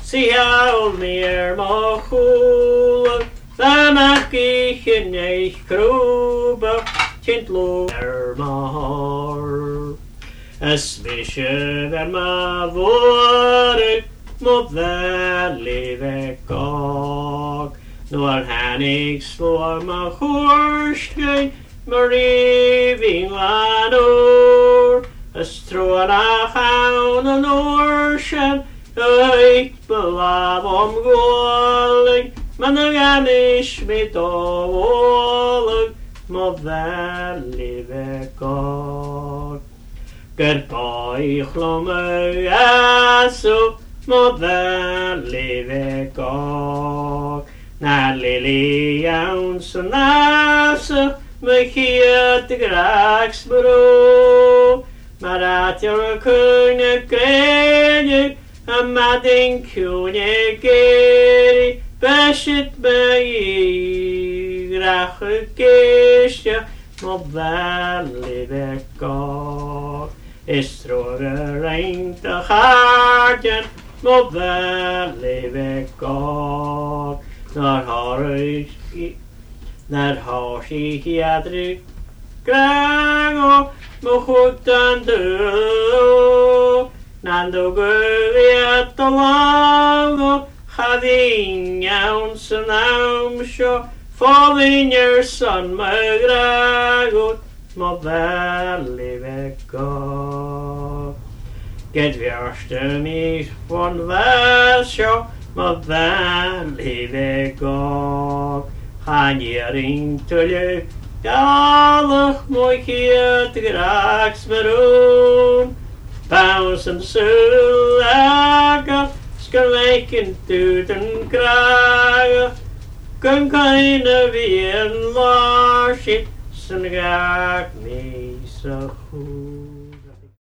See how near my hole, the ich in eich grube, tint lo mar. Es visje ver ma vore, mot the live gog. Nor hannig slår ma horske, mariving lanor. Es tråda haun og norsken, ik belav gåling, men jeg is mitt overlig, må vel live gog. Gerpa I chlomme så, må vel live gog. Na lili jauns og nase, med kiet graksbro. Maar at je kunnen krijgen, en met een kunnen keren, beschit bij je graag gekistje, maar wel lieve kort. Is droge rein te hartje, maar wel lieve kort. Naar har ik jadrik graag. Mohutan do Nando Guriat the Lago having ounce and amsho falling your son my drago my valley vecko get värste mig från värsho my valley vecko han ger inte Galach mooi kiet graksmeroen, Paus en sulaga, skalwijken tuten kragen, kun keine weer laarschit, zijn gaak niet zo goed.